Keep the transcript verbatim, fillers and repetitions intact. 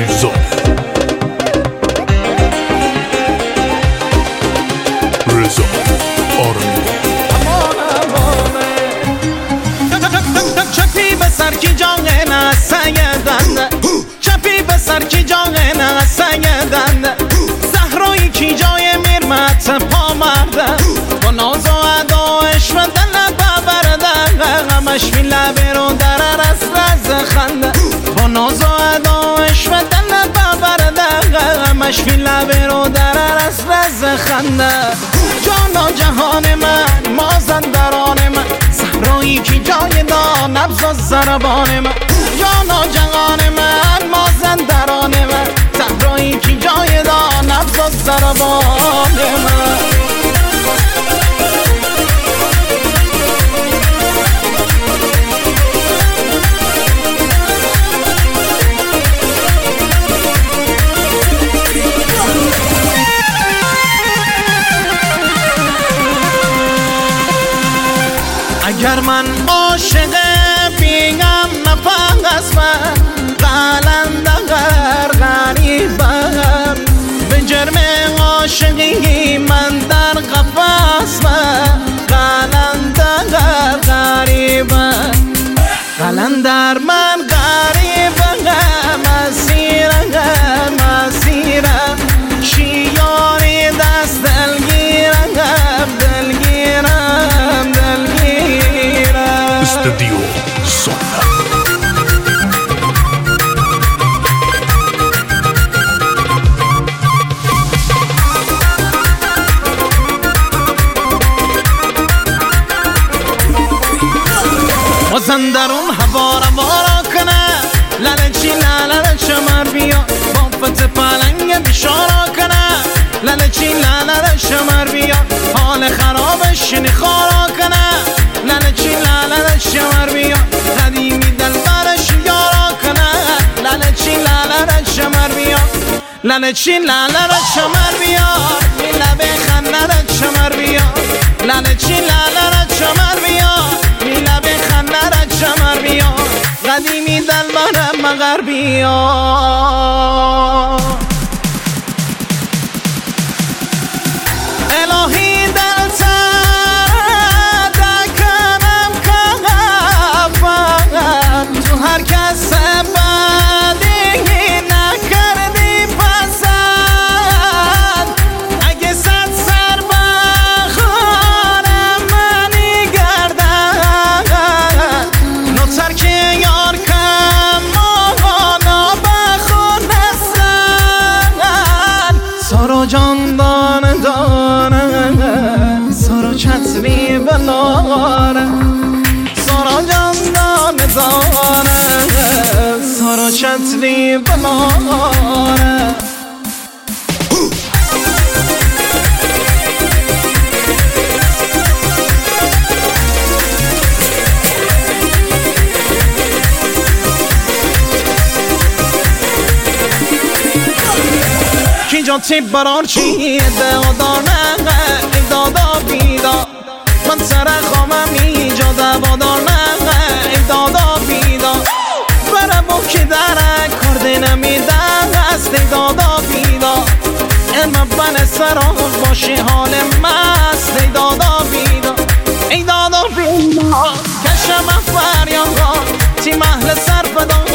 علیزاده رضا آرمی چپی به سر کی جانه نه سیدنده چپی به سر کی جانه نه سیدنده زهرایی کی جای میرمت پا مرده با ناز و ادایش و دل ببرده غمش می لبه رو در رس رز خنده با ناز و ادایش و دل ببرده غمش می لبه رو در رس رز خنده جانا جهان من مازندران من زهرایی کی جای دا نبض و ضربان من جانا جهان من مازندران من زهرایی کی جای دا نبض و ضربان من اگر من عاشق بیگم نفس من قلندر غریبم به جرم عاشقی من در قفس من قلندر غریبم قلندر من غریبم مسیرم مسیرم شیاری دست دلگیرم دلگیرم دلگیرم استودیو سونا مازندرون هوا را بارا کنه لله چی لله شمر بیا با فت پلنگ بشارا کنه لله چی لله شمر بیا حال خرابش نخارا کنه لله چی لله شمر بیا قدیمی دل برش یارا کنه لله چی لله شمر بیا لله چی لله شمر بیا لبه خنده شمر بیا لله چی لله شمر بیا لبه خنده شمر بیا قدیمی دل برم مغر بیا الهی دل تر دکنم کفم تو هر کس بدی نکردی پسند اگه صد سر بخورم منی گردن نوتر که یار کم مانا بخور نستن سارا جان دانه دانه سارا چتری بلاره سارا جان دانه دانه سارا چتری بلاره کی جاتی برار چی دادار نقه ای دادا بیدا من سر خامم اینجا دوادار نقه ای دادا بیدا برم و که درک کرده نمیدن است ای دادا بیدا اما بن سران باشی حال مست ای دادا بیدا ای دادا بیدا کشم فریان ها تی محل سر فدا